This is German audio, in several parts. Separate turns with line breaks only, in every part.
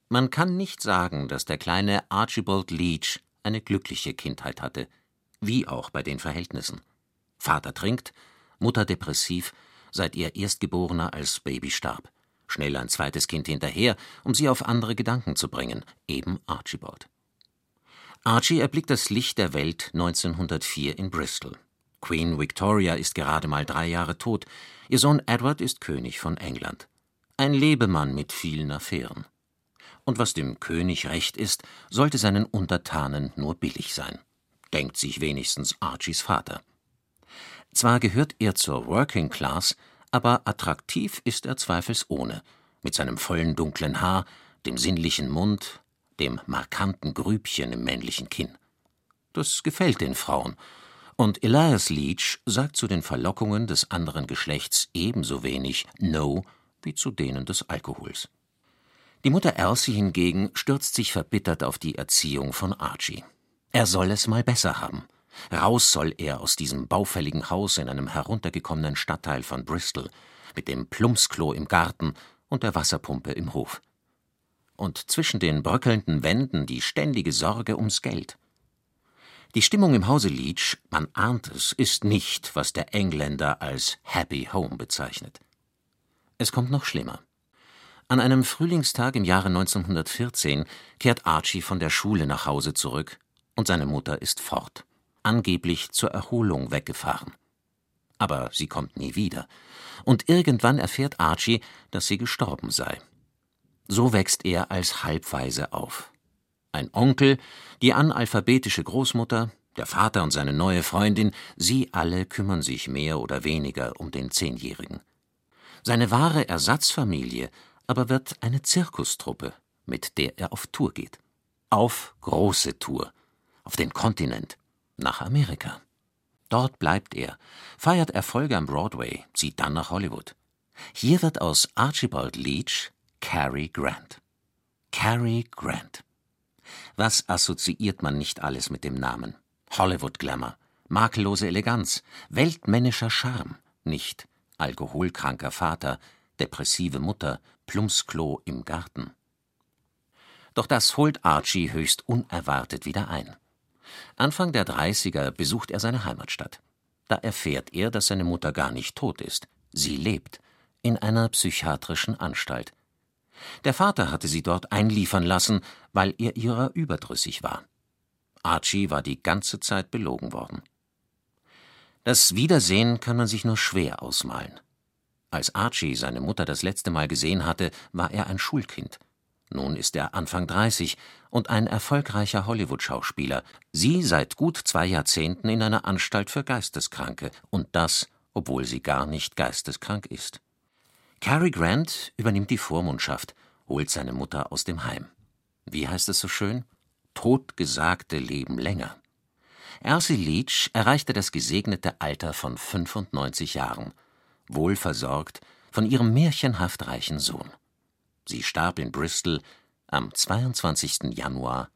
Man kann nicht sagen, dass der kleine Archibald Leach eine glückliche Kindheit hatte, wie auch bei den Verhältnissen. Vater trinkt, Mutter depressiv, seit ihr Erstgeborener als Baby starb. Schnell ein zweites Kind hinterher, um sie auf andere Gedanken zu bringen, eben Archibald. Archie erblickt das Licht der Welt 1904 in Bristol. Queen Victoria ist gerade mal 3 Jahre tot, ihr Sohn Edward ist König von England. Ein Lebemann mit vielen Affären. Und was dem König recht ist, sollte seinen Untertanen nur billig sein. Denkt sich wenigstens Archies Vater. Zwar gehört er zur Working Class, aber attraktiv ist er zweifelsohne, mit seinem vollen dunklen Haar, dem sinnlichen Mund, dem markanten Grübchen im männlichen Kinn. Das gefällt den Frauen, und Elias Leach sagt zu den Verlockungen des anderen Geschlechts ebenso wenig No wie zu denen des Alkohols. Die Mutter Elsie hingegen stürzt sich verbittert auf die Erziehung von Archie. Er soll es mal besser haben. Raus soll er aus diesem baufälligen Haus in einem heruntergekommenen Stadtteil von Bristol, mit dem Plumpsklo im Garten und der Wasserpumpe im Hof. Und zwischen den bröckelnden Wänden die ständige Sorge ums Geld. Die Stimmung im Hause Leach, man ahnt es, ist nicht, was der Engländer als Happy Home bezeichnet. Es kommt noch schlimmer. An einem Frühlingstag im Jahre 1914 kehrt Archie von der Schule nach Hause zurück und seine Mutter ist fort, angeblich zur Erholung weggefahren. Aber sie kommt nie wieder, und irgendwann erfährt Archie, dass sie gestorben sei. So wächst er als Halbwaise auf. Ein Onkel, die analphabetische Großmutter, der Vater und seine neue Freundin, sie alle kümmern sich mehr oder weniger um den 10-Jährigen. Seine wahre Ersatzfamilie aber wird eine Zirkustruppe, mit der er auf Tour geht. Auf große Tour, auf den Kontinent, nach Amerika. Dort bleibt er, feiert Erfolge am Broadway, zieht dann nach Hollywood. Hier wird aus Archibald Leach Cary Grant. Cary Grant. Was assoziiert man nicht alles mit dem Namen? Hollywood-Glamour, makellose Eleganz, weltmännischer Charme, nicht alkoholkranker Vater, depressive Mutter, Plumpsklo im Garten. Doch das holt Archie höchst unerwartet wieder ein. Anfang der 30er besucht er seine Heimatstadt. Da erfährt er, dass seine Mutter gar nicht tot ist. Sie lebt, in einer psychiatrischen Anstalt. Der Vater hatte sie dort einliefern lassen, weil er ihrer überdrüssig war. Archie war die ganze Zeit belogen worden. Das Wiedersehen kann man sich nur schwer ausmalen. Als Archie seine Mutter das letzte Mal gesehen hatte, war er ein Schulkind. Nun ist er Anfang 30 und ein erfolgreicher Hollywood-Schauspieler. Sie seit gut 2 Jahrzehnten in einer Anstalt für Geisteskranke. Und das, obwohl sie gar nicht geisteskrank ist. Cary Grant übernimmt die Vormundschaft, holt seine Mutter aus dem Heim. Wie heißt es so schön? Totgesagte leben länger. Elsie Leach erreichte das gesegnete Alter von 95 Jahren. Wohlversorgt von ihrem märchenhaft reichen Sohn. Sie starb in Bristol am 22. Januar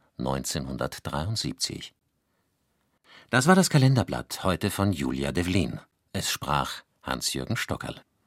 1973. Das war das Kalenderblatt heute von Julia Devlin. Es sprach Hans-Jürgen Stockerl.